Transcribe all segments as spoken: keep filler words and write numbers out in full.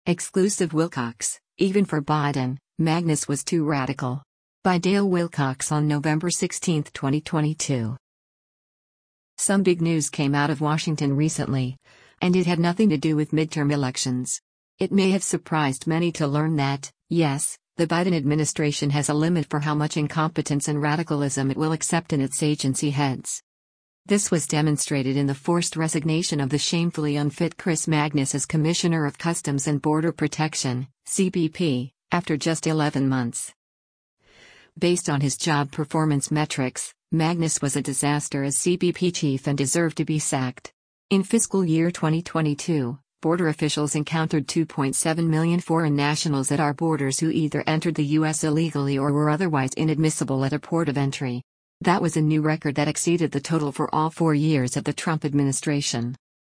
Exclusive Wilcox, even for Biden, Magnus was too radical. By Dale Wilcox on November sixteenth, twenty twenty-two. Some big news came out of Washington recently, and it had nothing to do with midterm elections. It may have surprised many to learn that, yes, the Biden administration has a limit for how much incompetence and radicalism it will accept in its agency heads. This was demonstrated in the forced resignation of the shamefully unfit Chris Magnus as Commissioner of Customs and Border Protection, C B P, after just eleven months. Based on his job performance metrics, Magnus was a disaster as C B P chief and deserved to be sacked. In fiscal year twenty twenty-two, border officials encountered two point seven million foreign nationals at our borders who either entered the U S illegally or were otherwise inadmissible at a port of entry. That was a new record that exceeded the total for all four years of the Trump administration.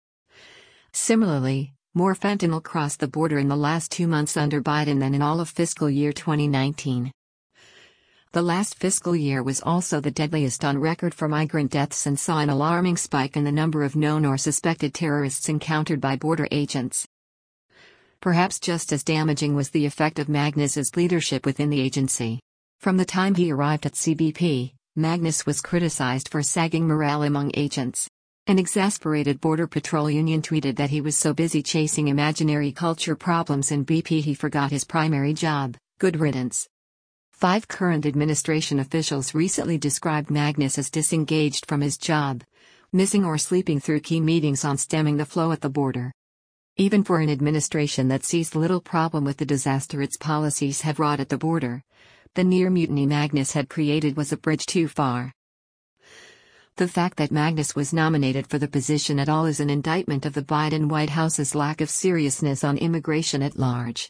Similarly, more fentanyl crossed the border in the last two months under Biden than in all of fiscal year twenty nineteen. The last fiscal year was also the deadliest on record for migrant deaths and saw an alarming spike in the number of known or suspected terrorists encountered by border agents. Perhaps just as damaging was the effect of Magnus's leadership within the agency. From the time he arrived at C B P, Magnus was criticized for sagging morale among agents. An exasperated Border Patrol union tweeted that he was so busy chasing imaginary culture problems in B P he forgot his primary job. Good riddance. Five current administration officials recently described Magnus as disengaged from his job, missing or sleeping through key meetings on stemming the flow at the border. Even for an administration that sees little problem with the disaster its policies have wrought at the border, the near mutiny Magnus had created was a bridge too far. The fact that Magnus was nominated for the position at all is an indictment of the Biden White House's lack of seriousness on immigration at large.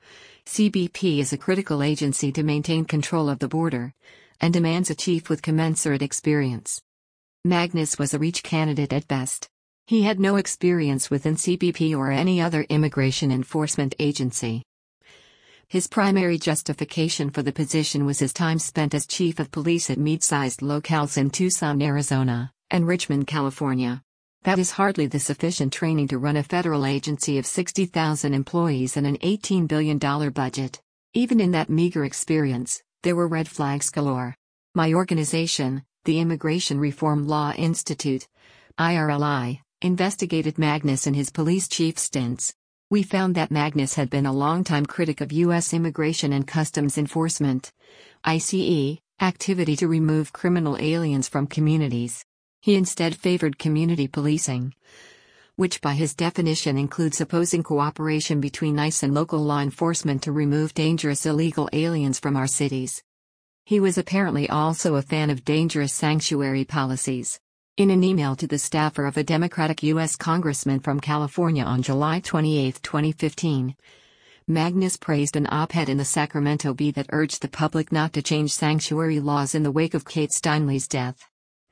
C B P is a critical agency to maintain control of the border, and demands a chief with commensurate experience. Magnus was a reach candidate at best. He had no experience within C B P or any other immigration enforcement agency. His primary justification for the position was his time spent as chief of police at mid-sized locales in Tucson, Arizona, and Richmond, California. That is hardly the sufficient training to run a federal agency of sixty thousand employees and an eighteen billion dollars budget. Even in that meager experience, there were red flags galore. My organization, the Immigration Reform Law Institute, I R L I, investigated Magnus and his police chief stints. We found that Magnus had been a longtime critic of U S Immigration and Customs Enforcement, I C E, activity to remove criminal aliens from communities. He instead favored community policing, which by his definition includes opposing cooperation between ICE and local law enforcement to remove dangerous illegal aliens from our cities. He was apparently also a fan of dangerous sanctuary policies. In an email to the staffer of a Democratic U S congressman from California on July twenty-eighth, twenty fifteen, Magnus praised an op-ed in the Sacramento Bee that urged the public not to change sanctuary laws in the wake of Kate Steinle's death.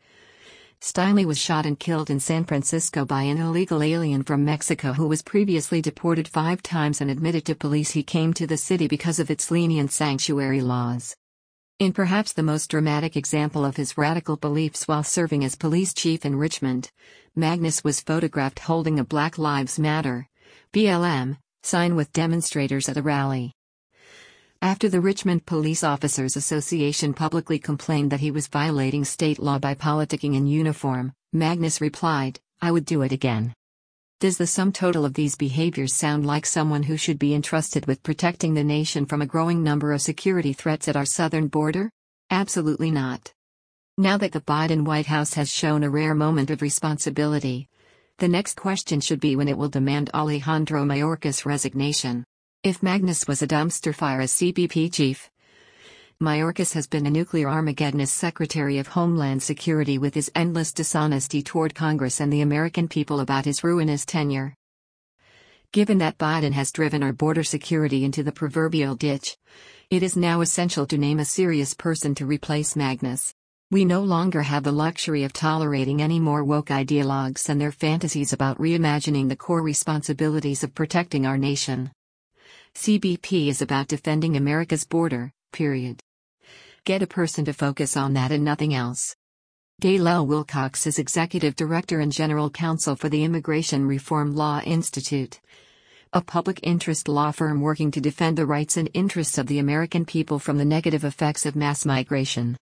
Steinle was shot and killed in San Francisco by an illegal alien from Mexico who was previously deported five times and admitted to police he came to the city because of its lenient sanctuary laws. In perhaps the most dramatic example of his radical beliefs while serving as police chief in Richmond, Magnus was photographed holding a Black Lives Matter (B L M) sign with demonstrators at a rally. After the Richmond Police Officers Association publicly complained that he was violating state law by politicking in uniform, Magnus replied, "I would do it again." Does the sum total of these behaviors sound like someone who should be entrusted with protecting the nation from a growing number of security threats at our southern border? Absolutely not. Now that the Biden White House has shown a rare moment of responsibility, the next question should be when it will demand Alejandro Mayorkas' resignation. If Magnus was a dumpster fire as C B P chief, Mayorkas has been a nuclear Armageddon as Secretary of Homeland Security with his endless dishonesty toward Congress and the American people about his ruinous tenure. Given that Biden has driven our border security into the proverbial ditch, it is now essential to name a serious person to replace Magnus. We no longer have the luxury of tolerating any more woke ideologues and their fantasies about reimagining the core responsibilities of protecting our nation. C B P is about defending America's border, period. Get a person to focus on that and nothing else. Dale L. Wilcox is Executive Director and General Counsel for the Immigration Reform Law Institute. a public interest law firm working to defend the rights and interests of the American people from the negative effects of mass migration.